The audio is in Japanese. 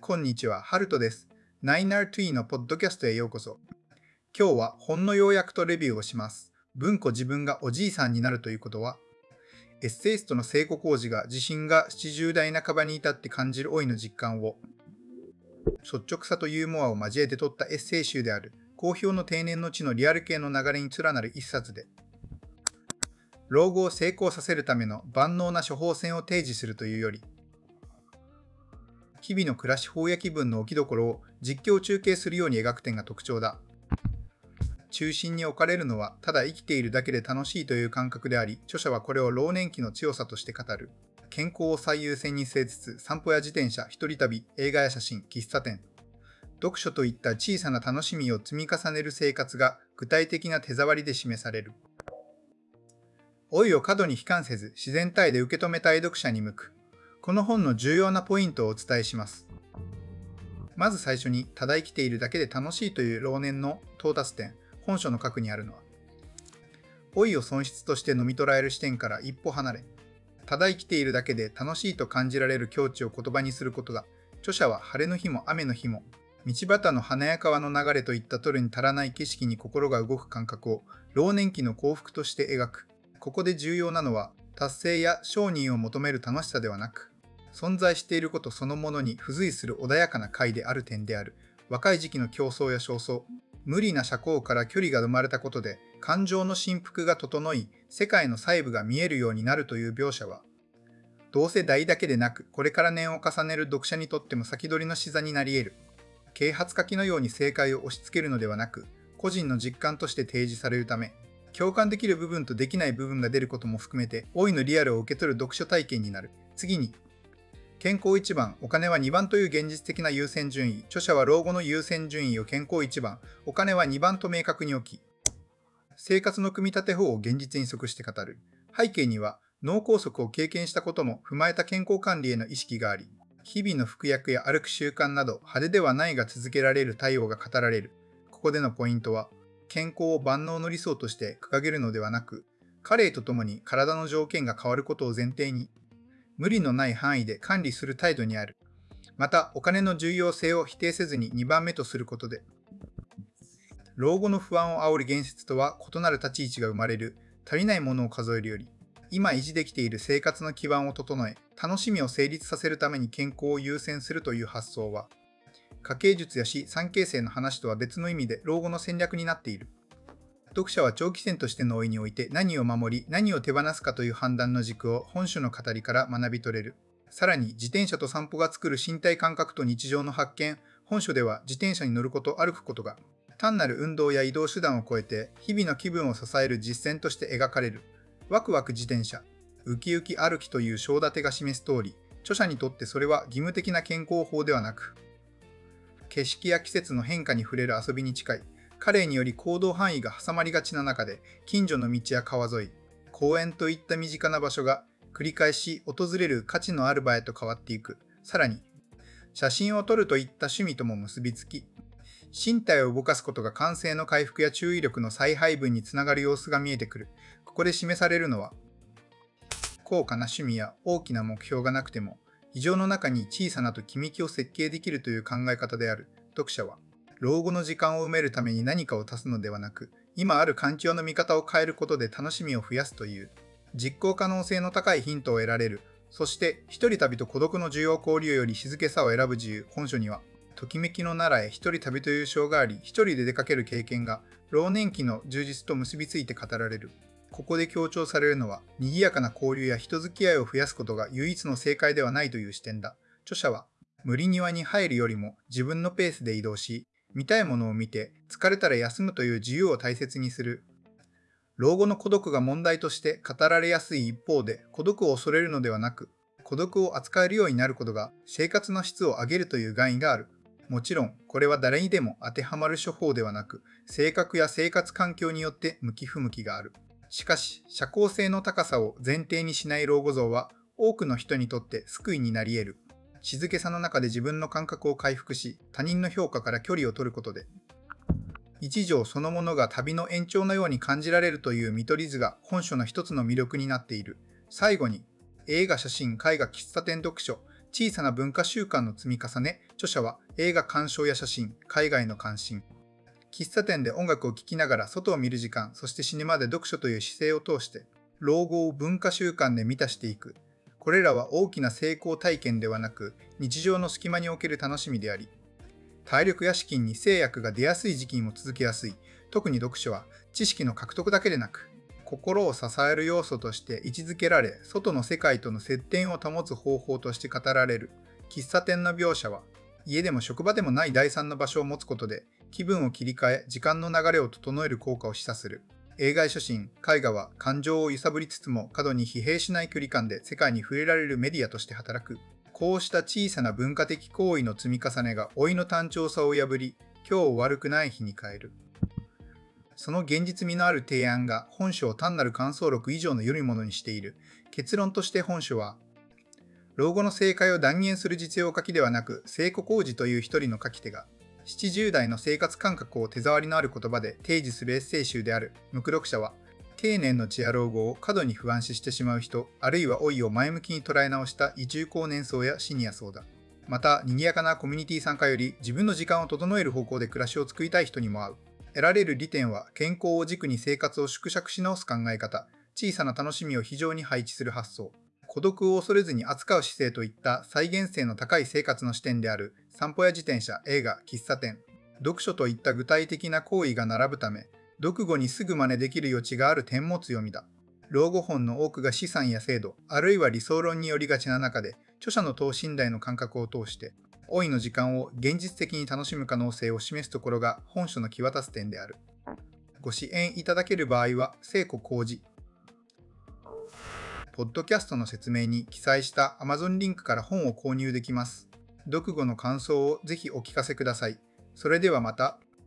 こんにちは、ハルトです。9R2 のポッドキャストへようこそ。今日は本の要約とレビューをします。文庫自分がおじいさんになるということは、エッセイストの聖子浩二が自身が70代半ばに至って感じる老いの実感を、率直さとユーモアを交えて取ったエッセイ集である、好評の定年の地のリアル系の流れに連なる一冊で、老後を成功させるための万能な処方箋を提示するというより、日々の暮らし翻訳文の置きどころを実況中継するように描く点が特徴だ。中心に置かれるのはただ生きているだけで楽しいという感覚であり、著者はこれを老年期の強さとして語る。健康を最優先に据えつつ、散歩や自転車、一人旅、映画や写真、喫茶店、読書といった小さな楽しみを積み重ねる生活が具体的な手触りで示される。老いを過度に悲観せず、自然体で受け止めたい読者に向く。この本の重要なポイントをお伝えします。まず最初に、ただ生きているだけで楽しいという老年の到達点、本書の核にあるのは、老いを損失として飲み捉える視点から一歩離れ、ただ生きているだけで楽しいと感じられる境地を言葉にすることだ。著者は晴れの日も雨の日も、道端の華やか川の流れといった取るに足らない景色に心が動く感覚を老年期の幸福として描く。ここで重要なのは、達成や承認を求める楽しさではなく、存在していることそのものに付随する穏やかな快である点である。若い時期の競争や焦燥、無理な社交から距離が生まれたことで、感情の振幅が整い、世界の細部が見えるようになるという描写は、同世代だけでなく、これから年を重ねる読者にとっても先取りの視座になり得る。啓発書きのように正解を押し付けるのではなく、個人の実感として提示されるため、共感できる部分とできない部分が出ることも含めて、老いのリアルを受け取る読書体験になる。次に、健康1番、お金は2番という現実的な優先順位。著者は老後の優先順位を健康1番、お金は2番と明確に置き、生活の組み立て法を現実に即して語る。背景には、脳梗塞を経験したことも踏まえた健康管理への意識があり、日々の服薬や歩く習慣など派手ではないが続けられる対応が語られる。ここでのポイントは、健康を万能の理想として掲げるのではなく、加齢とともに体の条件が変わることを前提に、無理のない範囲で管理する態度にある。また、お金の重要性を否定せずに2番目とすることで、老後の不安を煽る言説とは異なる立ち位置が生まれる。足りないものを数えるより、今維持できている生活の基盤を整え、楽しみを成立させるために健康を優先するという発想は、家計術や資産形成の話とは別の意味で老後の戦略になっている。読者は長期戦としての老いにおいて何を守り、何を手放すかという判断の軸を本書の語りから学び取れる。さらに自転車と散歩が作る身体感覚と日常の発見、本書では自転車に乗ること、歩くことが、単なる運動や移動手段を超えて日々の気分を支える実践として描かれる。ワクワク自転車、ウキウキ歩きという章立てが示す通り、著者にとってそれは義務的な健康法ではなく、景色や季節の変化に触れる遊びに近い。加齢により行動範囲が挟まりがちな中で、近所の道や川沿い、公園といった身近な場所が繰り返し訪れる価値のある場へと変わっていく。さらに、写真を撮るといった趣味とも結びつき、身体を動かすことが感性の回復や注意力の再配分につながる様子が見えてくる。ここで示されるのは、高価な趣味や大きな目標がなくても、異常の中に小さなときめきを設計できるという考え方である。読者は、老後の時間を埋めるために何かを足すのではなく、今ある環境の見方を変えることで楽しみを増やすという、実行可能性の高いヒントを得られる。そして、一人旅と孤独の需要交流より静けさを選ぶ自由。本書には、ときめきの奈良へ一人旅という章があり、一人で出かける経験が、老年期の充実と結びついて語られる。ここで強調されるのは、賑やかな交流や人付き合いを増やすことが唯一の正解ではないという視点だ。著者は、無理庭に入るよりも自分のペースで移動し、見たいものを見て、疲れたら休むという自由を大切にする。老後の孤独が問題として語られやすい一方で、孤独を恐れるのではなく、孤独を扱えるようになることが生活の質を上げるという願意がある。もちろん、これは誰にでも当てはまる処方ではなく、性格や生活環境によって向き不向きがある。しかし、社交性の高さを前提にしない老後像は、多くの人にとって救いになり得る。静けさの中で自分の感覚を回復し、他人の評価から距離を取ることで、一条そのものが旅の延長のように感じられるという見取り図が本書の一つの魅力になっている。最後に、映画、写真、絵画、喫茶店読書、 小さな文化習慣の積み重ね。著者は映画鑑賞や写真、海外の関心。喫茶店で音楽を聴きながら外を見る時間、そして死ぬまで読書という姿勢を通して、老後を文化習慣で満たしていく。これらは大きな成功体験ではなく、日常の隙間における楽しみであり、体力や資金に制約が出やすい時期にも続けやすい。特に読書は知識の獲得だけでなく、心を支える要素として位置づけられ、外の世界との接点を保つ方法として語られる。喫茶店の描写は、家でも職場でもない第三の場所を持つことで、気分を切り替え、時間の流れを整える効果を示唆する。映画や写真、絵画は感情を揺さぶりつつも過度に疲弊しない距離感で世界に触れられるメディアとして働く。こうした小さな文化的行為の積み重ねが老いの単調さを破り、今日を悪くない日に変える。その現実味のある提案が本書を単なる感想録以上の良いものにしている。結論として本書は、老後の正解を断言する実用書きではなく、聖子浩二という一人の書き手が、70代の生活感覚を手触りのある言葉で提示するエッセイ集である。無垢読者は、定年の地や老後を過度に不安視してしまう人、あるいは老いを前向きに捉え直した移住後年層やシニア層だ。また、賑やかなコミュニティ参加より自分の時間を整える方向で暮らしを作りたい人にも合う。得られる利点は、健康を軸に生活を縮尺し直す考え方、小さな楽しみを非常に配置する発想、孤独を恐れずに扱う姿勢といった再現性の高い生活の視点である。散歩や自転車、映画、喫茶店、読書といった具体的な行為が並ぶため、読後にすぐ真似できる余地がある点も強みだ。老後本の多くが資産や制度、あるいは理想論によりがちな中で、著者の等身大の感覚を通して、老いの時間を現実的に楽しむ可能性を示すところが本書の際立つ点である。ご支援いただける場合は、聖子浩二。ポッドキャストの説明に記載した Amazon リンクから本を購入できます。読後の感想をぜひお聞かせください。それではまた。